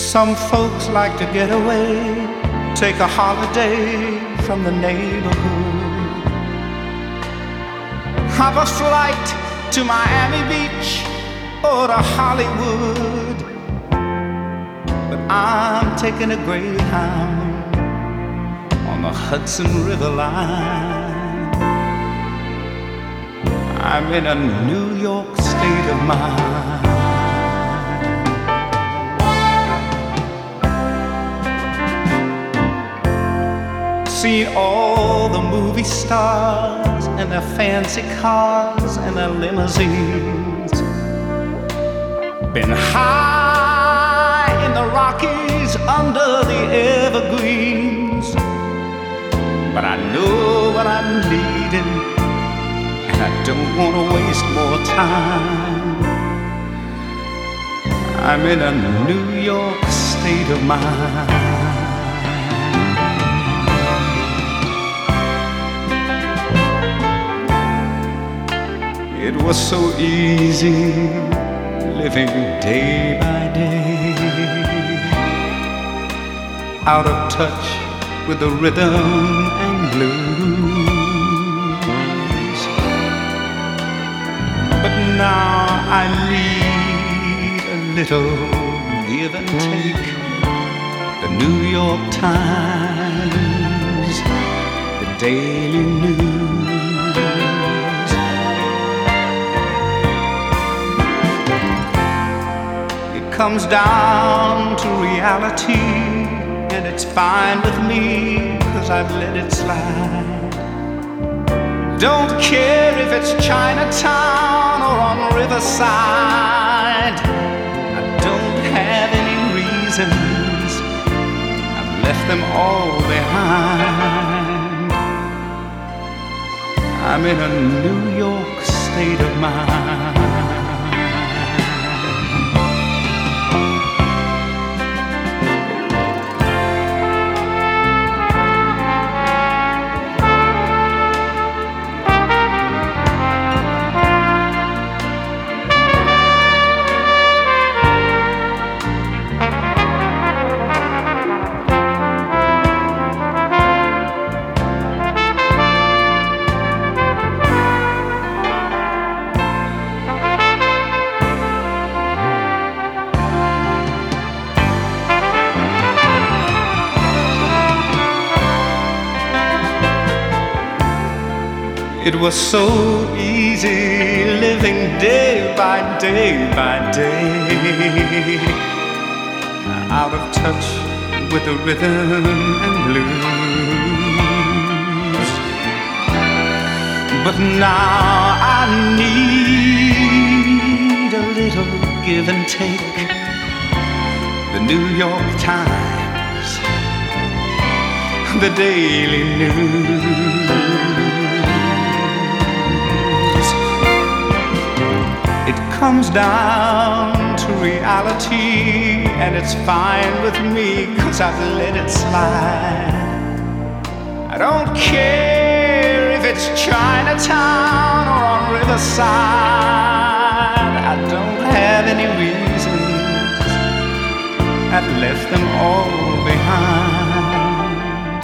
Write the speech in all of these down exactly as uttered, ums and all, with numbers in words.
Some folks like to get away, take a holiday from the neighborhood. Have a flight to Miami Beach or to Hollywood. But I'm taking a Greyhound on the Hudson River line. I'm in a New York state of mind. Seen all the movie stars and their fancy cars and their limousines. Been high in the Rockies under the evergreens. But I know what I'm needing, and I don't want to waste more time. I'm in a New York state of mind. It was so easy living day by day, out of touch with the rhythm and blues. But now I need a little give and take. The New York Times, the Daily News. Comes down to reality, and it's fine with me, 'cause I've let it slide. Don't care if it's Chinatown or on Riverside. I don't have any reasons, I've left them all behind. I'm in a New York state of mind. It was so easy living day by day by day, out of touch with the rhythm and blues. But now I need a little give and take. The New York Times, the Daily News. It comes down to reality, and it's fine with me, 'cause I've let it slide. I don't care if it's Chinatown or on Riverside. I don't have any reasons, I've left them all behind.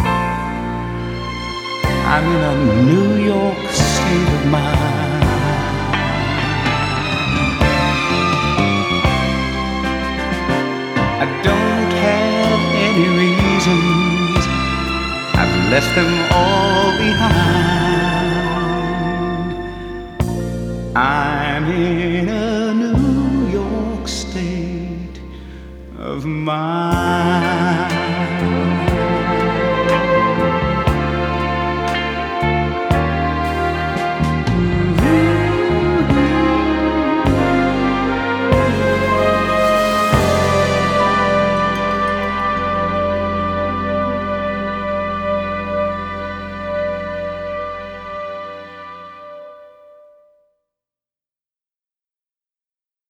I'm in a New York state of mind. I don't have any reasons, I've left them all behind. I'm in a New York state of mind.